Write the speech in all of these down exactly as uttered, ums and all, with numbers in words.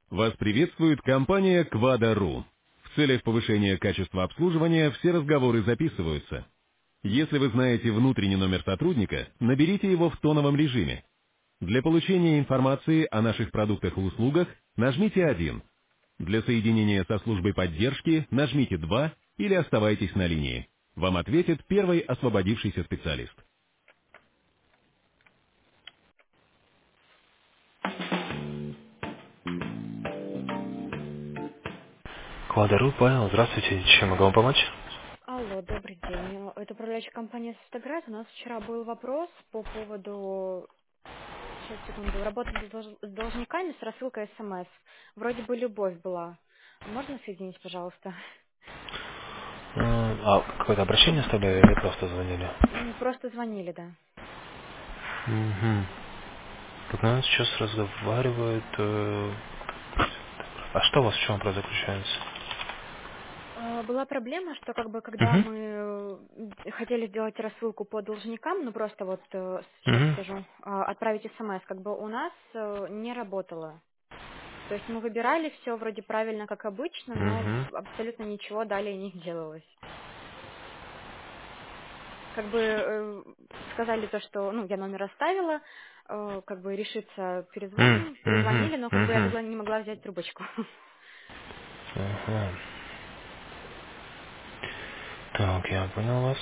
Вас приветствует компания Quad.ru. В целях повышения качества обслуживания все разговоры записываются. Если вы знаете внутренний номер сотрудника, наберите его в тоновом режиме. Для получения информации о наших продуктах и услугах нажмите один. Для соединения со службой поддержки нажмите два или оставайтесь на линии. Вам ответит первый освободившийся специалист. Квадру, Павел, здравствуйте, чем могу вам помочь? Алло, добрый день. Это управляющая компания «Состаград». У нас вчера был вопрос по поводу, сейчас, секунду, работы с долж- с должниками с рассылкой СМС. Вроде бы любовь была. Можно соединить, пожалуйста? М, А какое-то обращение оставляли или просто звонили? М, Просто звонили, да. Угу. Так, ну, сейчас разговаривают. э, А что у вас в чем вопрос заключается? Э, Была проблема, что как бы когда Угу. мы э, хотели сделать рассылку по должникам, ну просто вот сейчас Угу. скажу, а, отправить СМС, как бы у нас э, не работало. То есть мы выбирали все вроде правильно, как обычно, но Угу. абсолютно ничего далее не делалось. Как бы э, сказали то, что, ну, я номер оставила, э, как бы решиться М, перезвоним, Угу. перезвонили, но как бы я Угу. тогда не могла взять трубочку. Ага. Так, я понял вас.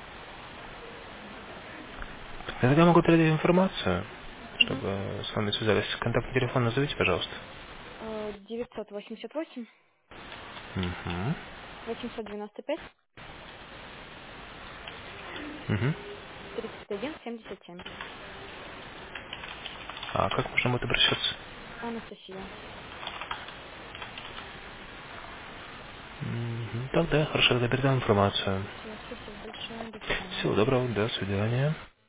Я тогда могу передать информацию, Мгм. чтобы с вами связались. Контактный телефон назовите, пожалуйста. Э, девятьсот восемьдесят восемь Угу. восемьсот девяносто пять Угу. тридцать один семьдесят семь. А как можно будет обращаться? Анастасия. Мгм. Тогда хорошо, тогда передам информацию. Все, спасибо большое, до свидания. Всего доброго, до свидания.